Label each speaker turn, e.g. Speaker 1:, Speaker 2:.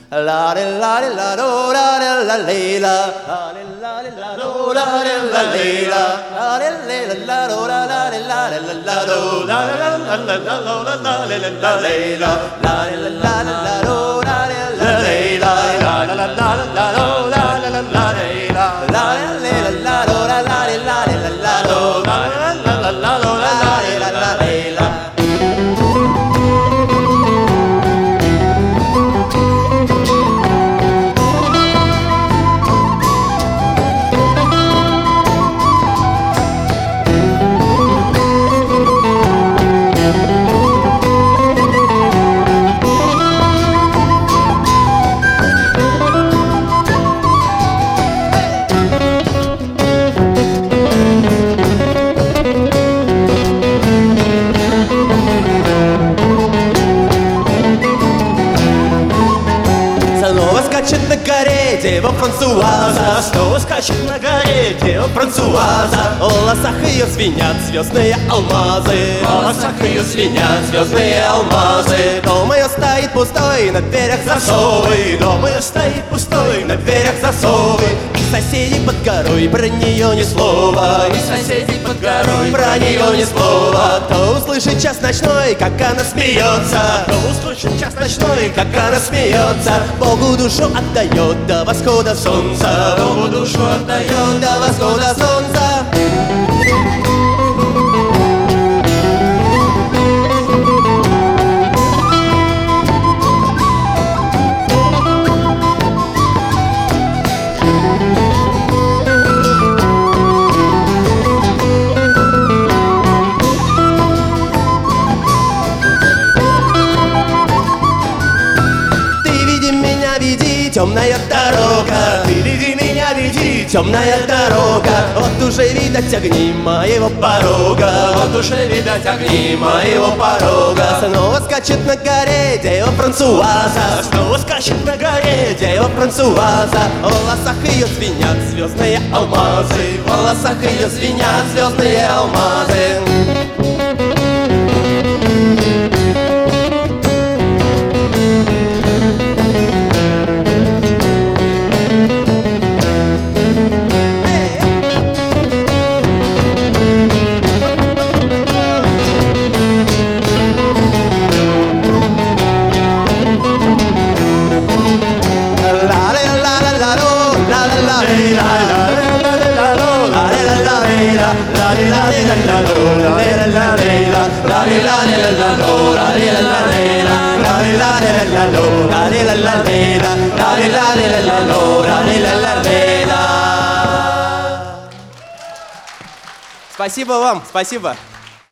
Speaker 1: La la la la do la la la la la la la do la la la la la la la do la la la la la do la la la la la la la la la la la do la la la la la la la do la la la la la la la do la la la la do la la la la do la la la la. Скачет на горе дева Франсуаза, снова скачет на горе дева Франсуаза. В волосах ее звенят звездные алмазы, в волосах ее звенят звездные алмазы. Дом ее стоит пустой, на дверях засовы, дом ее стоит пустой, на дверях засовы. И соседи под горой про нее ни слова, и соседи под горой про нее ни слова. Кто услышит час ночной, как она смеется, кто услышит час ночной, как она смеется. Богу душу отдает до восхода солнца, Богу душу отдает до восхода солнца. Темная дорога, ты веди меня, веди, темная дорога. Вот уже видать огни моего порога, вот уже видать огни моего порога. Снова скачет на горе дева Франсуаза, снова скачет на горе дева Франсуаза. В волосах ее звенят звездные алмазы, в волосах ее звенят звездные алмазы. Спасибо вам, спасибо.